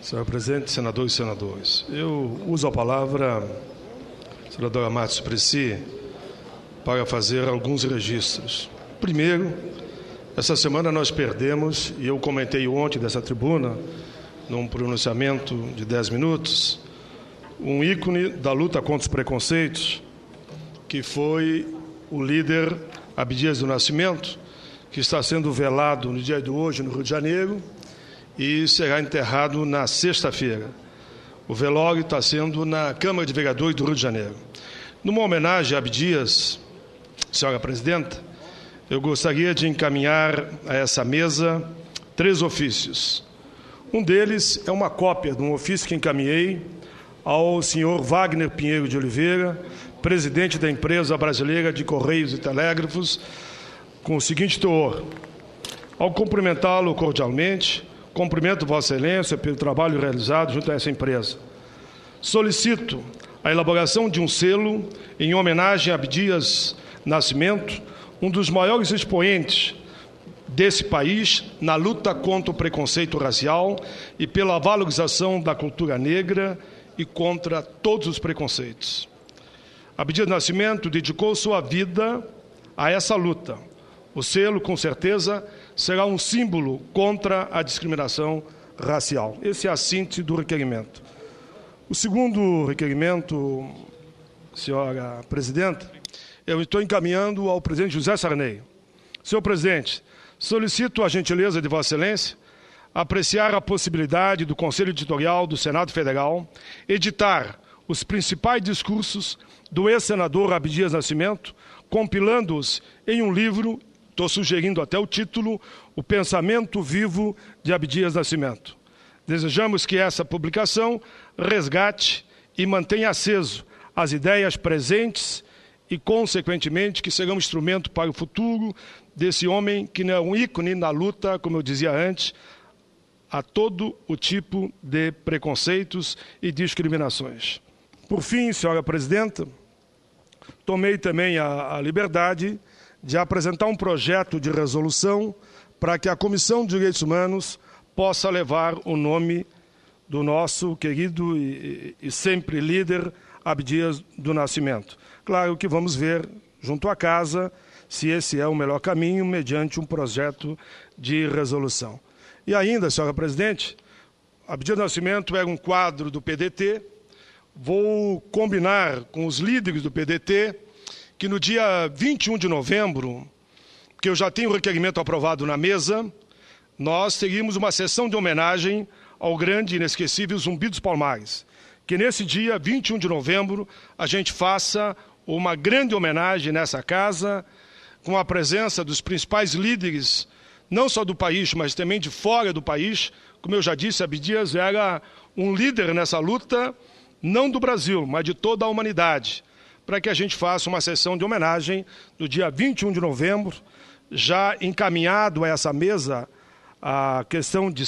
Senhor presidente, senadores e senadoras, eu uso a palavra, senadora Marta Suplicy, para fazer alguns registros. Primeiro, essa semana nós perdemos, e eu comentei ontem dessa tribuna, num pronunciamento de 10 minutos, um ícone da luta contra os preconceitos, que foi o líder Abdias do Nascimento, que está sendo velado no dia de hoje no Rio de Janeiro e será enterrado na sexta-feira. O velório está sendo na Câmara de Vereadores do Rio de Janeiro. Numa homenagem a Abdias, senhora presidenta, eu gostaria de encaminhar a essa mesa 3 ofícios. Um deles é uma cópia de um ofício que encaminhei ao senhor Wagner Pinheiro de Oliveira, presidente da Empresa Brasileira de Correios e Telégrafos, com o seguinte teor: ao cumprimentá-lo cordialmente, cumprimento Vossa Excelência pelo trabalho realizado junto a essa empresa. Solicito a elaboração de um selo em homenagem a Abdias Nascimento, um dos maiores expoentes desse país na luta contra o preconceito racial e pela valorização da cultura negra e contra todos os preconceitos. Abdias Nascimento dedicou sua vida a essa luta. O selo, com certeza, será um símbolo contra a discriminação racial. Esse é a síntese do requerimento. O segundo requerimento, senhora presidenta, eu estou encaminhando ao presidente José Sarney. Senhor presidente, solicito a gentileza de Vossa Excelência apreciar a possibilidade do Conselho Editorial do Senado Federal editar os principais discursos do ex-senador Abdias Nascimento, compilando-os em um livro, estou sugerindo até o título, O Pensamento Vivo de Abdias Nascimento. Desejamos que essa publicação resgate e mantenha aceso as ideias presentes e, consequentemente, que serão um instrumento para o futuro desse homem que é um ícone na luta, como eu dizia antes, a todo o tipo de preconceitos e discriminações. Por fim, senhora presidenta, tomei também a liberdade de apresentar um projeto de resolução para que a Comissão de Direitos Humanos possa levar o nome do nosso querido e sempre líder Abdias do Nascimento. Claro que vamos ver junto à casa se esse é o melhor caminho mediante um projeto de resolução. E ainda, senhora presidente, Abdias do Nascimento era um quadro do PDT. Vou combinar com os líderes do PDT que no dia 21 de novembro, que eu já tenho o requerimento aprovado na mesa, nós teríamos uma sessão de homenagem ao grande e inesquecível Zumbi dos Palmares. Que nesse dia, 21 de novembro, a gente faça uma grande homenagem nessa casa, com a presença dos principais líderes, não só do país, mas também de fora do país. Como eu já disse, Abdias era um líder nessa luta, não do Brasil, mas de toda a humanidade, para que a gente faça uma sessão de homenagem no dia 21 de novembro, já encaminhado a essa mesa, a questão de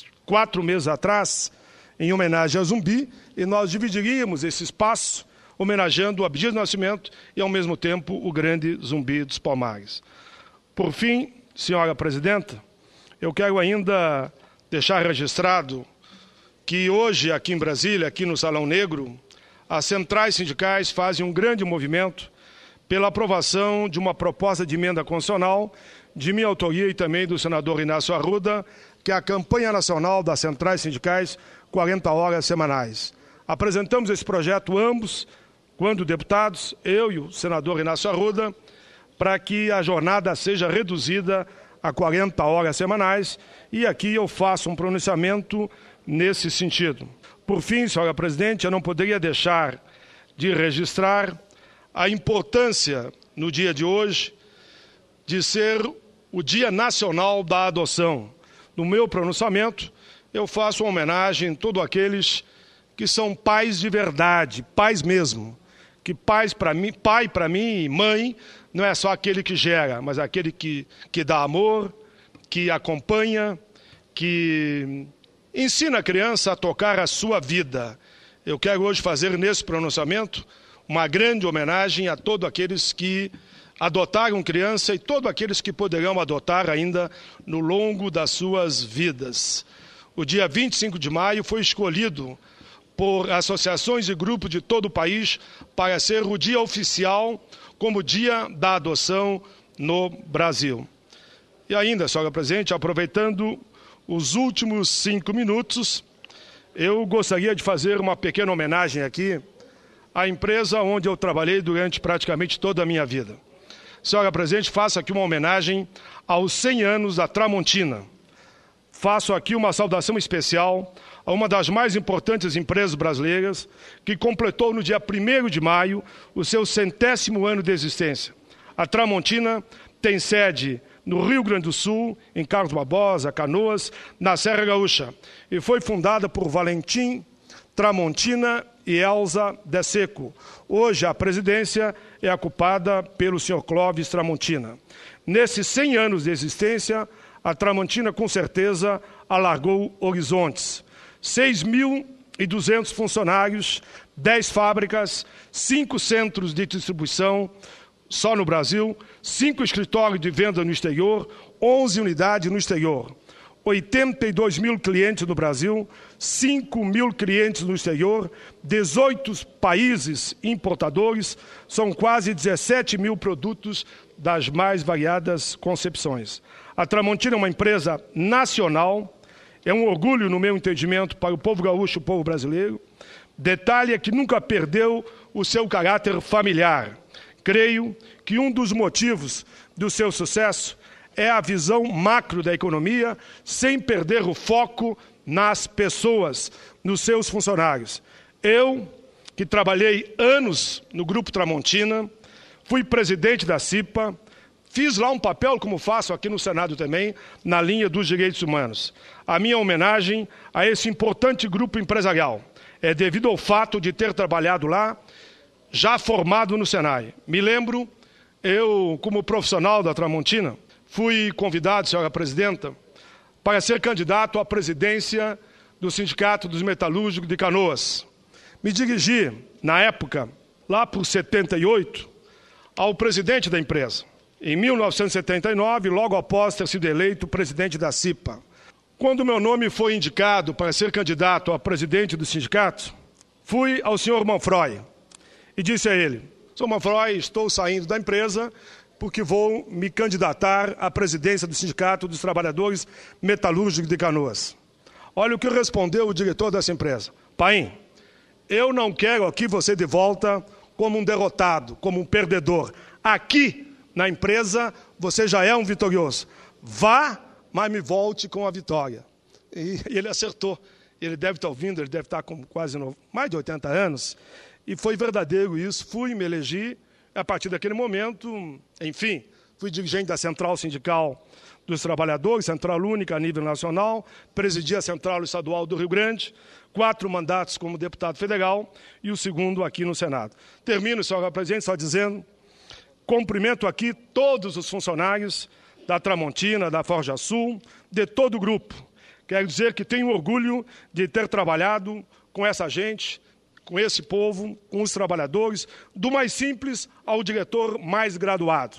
4 meses atrás, em homenagem a Zumbi, e nós dividiríamos esse espaço homenageando o Abdias do Nascimento e, ao mesmo tempo, o grande Zumbi dos Palmares. Por fim, senhora presidenta, eu quero ainda deixar registrado que hoje, aqui em Brasília, aqui no Salão Negro, as centrais sindicais fazem um grande movimento pela aprovação de uma proposta de emenda constitucional de minha autoria e também do senador Inácio Arruda, que é a campanha nacional das centrais sindicais 40 horas semanais. Apresentamos esse projeto ambos, quando deputados, eu e o senador Inácio Arruda, para que a jornada seja reduzida a 40 horas semanais, e aqui eu faço um pronunciamento nesse sentido. Por fim, senhora presidente, eu não poderia deixar de registrar a importância, no dia de hoje, de ser o Dia Nacional da Adoção. No meu pronunciamento, eu faço uma homenagem a todos aqueles que são pais de verdade, pais mesmo. Que pai para mim e mãe não é só aquele que gera, mas aquele que dá amor, que acompanha, que ensina a criança a tocar a sua vida. Eu quero hoje fazer nesse pronunciamento uma grande homenagem a todos aqueles que adotaram criança e todos aqueles que poderão adotar ainda no longo das suas vidas. o dia 25 de maio foi escolhido por associações e grupos de todo o país para ser o dia oficial como dia da adoção no Brasil. E ainda, senhora presidente, aproveitando os últimos 5 minutos, eu gostaria de fazer uma pequena homenagem aqui à empresa onde eu trabalhei durante praticamente toda a minha vida. Senhora presidente, faço aqui uma homenagem aos 100 anos da Tramontina. Faço aqui uma saudação especial a uma das mais importantes empresas brasileiras que completou no dia 1º de maio o seu 100º ano de existência. A Tramontina tem sede no Rio Grande do Sul, em Carlos Barbosa, Canoas, na Serra Gaúcha, e foi fundada por Valentim Tramontina e Elza de Seco. Hoje a presidência é ocupada pelo senhor Clóvis Tramontina. Nesses 100 anos de existência, a Tramontina com certeza alargou horizontes. 6.200 funcionários, 10 fábricas, 5 centros de distribuição só no Brasil, 5 escritórios de venda no exterior, 11 unidades no exterior. 82 mil clientes no Brasil, 5 mil clientes no exterior, 18 países importadores, são quase 17 mil produtos das mais variadas concepções. A Tramontina é uma empresa nacional, é um orgulho, no meu entendimento, para o povo gaúcho e o povo brasileiro. Detalhe é que nunca perdeu o seu caráter familiar. Creio que um dos motivos do seu sucesso é a visão macro da economia, sem perder o foco nas pessoas, nos seus funcionários. Eu, que trabalhei anos no Grupo Tramontina, fui presidente da CIPA, fiz lá um papel, como faço aqui no Senado também, na linha dos direitos humanos. A minha homenagem a esse importante grupo empresarial é devido ao fato de ter trabalhado lá, já formado no Senai. Me lembro, eu, como profissional da Tramontina, fui convidado, senhora presidenta, para ser candidato à presidência do Sindicato dos Metalúrgicos de Canoas. Me dirigi, na época, lá por 78, ao presidente da empresa. Em 1979, logo após ter sido eleito presidente da CIPA. Quando meu nome foi indicado para ser candidato a presidente do sindicato, fui ao senhor Manfroy e disse a ele: senhor Manfroy, estou saindo da empresa porque vou me candidatar à presidência do Sindicato dos Trabalhadores Metalúrgicos de Canoas. Olha o que respondeu o diretor dessa empresa: Paim, eu não quero aqui você de volta como um derrotado, como um perdedor. Aqui, na empresa, você já é um vitorioso. Vá, mas me volte com a vitória. E ele acertou. Ele deve estar ouvindo, ele deve estar com quase mais de 80 anos. E foi verdadeiro isso. Fui, me elegi. A partir daquele momento, enfim, fui dirigente da Central Sindical dos Trabalhadores, Central Única a nível nacional, presidi a Central Estadual do Rio Grande, 4 mandatos como deputado federal e o segundo aqui no Senado. Termino, senhora presidente, só dizendo, cumprimento aqui todos os funcionários da Tramontina, da Forja Sul, de todo o grupo. Quero dizer que tenho orgulho de ter trabalhado com essa gente, com esse povo, com os trabalhadores, do mais simples ao diretor mais graduado.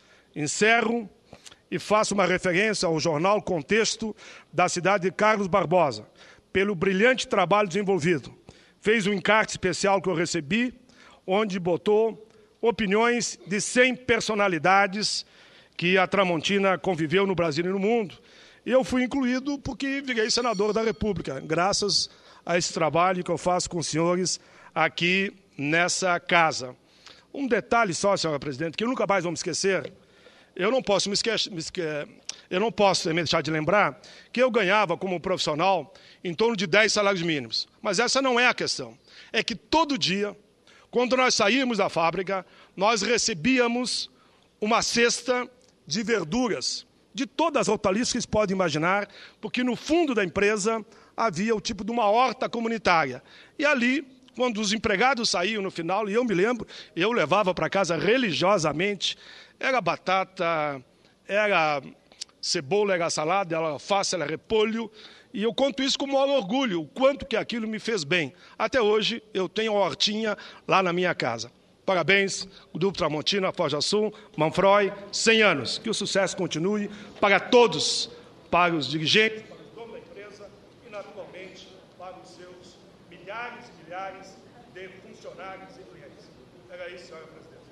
Encerro e faço uma referência ao jornal Contexto da cidade de Carlos Barbosa, pelo brilhante trabalho desenvolvido. Fez um encarte especial que eu recebi, onde botou opiniões de 100 personalidades que a Tramontina conviveu no Brasil e no mundo. E eu fui incluído porque virei senador da República, graças a esse trabalho que eu faço com os senhores aqui nessa casa. Um detalhe só, senhora presidente, que eu nunca mais vou me esquecer. Eu não posso também deixar de lembrar que eu ganhava como profissional em torno de 10 salários mínimos. Mas essa não é a questão. É que todo dia, quando nós saímos da fábrica, nós recebíamos uma cesta de verduras, de todas as hortaliças que se pode imaginar, porque no fundo da empresa havia o tipo de uma horta comunitária. E ali, quando os empregados saíam no final, e eu me lembro, eu levava para casa religiosamente, era batata, era cebola, era salada, era alface, era repolho, e eu conto isso com o maior orgulho, o quanto que aquilo me fez bem. Até hoje, eu tenho uma hortinha lá na minha casa. Parabéns, Grupo Tramontina, Forja Sul, Manfroy, 100 anos. Que o sucesso continue para todos, para os dirigentes, para os donos da empresa e seus milhares e milhares de funcionários e clientes. Era isso, senhora presidente.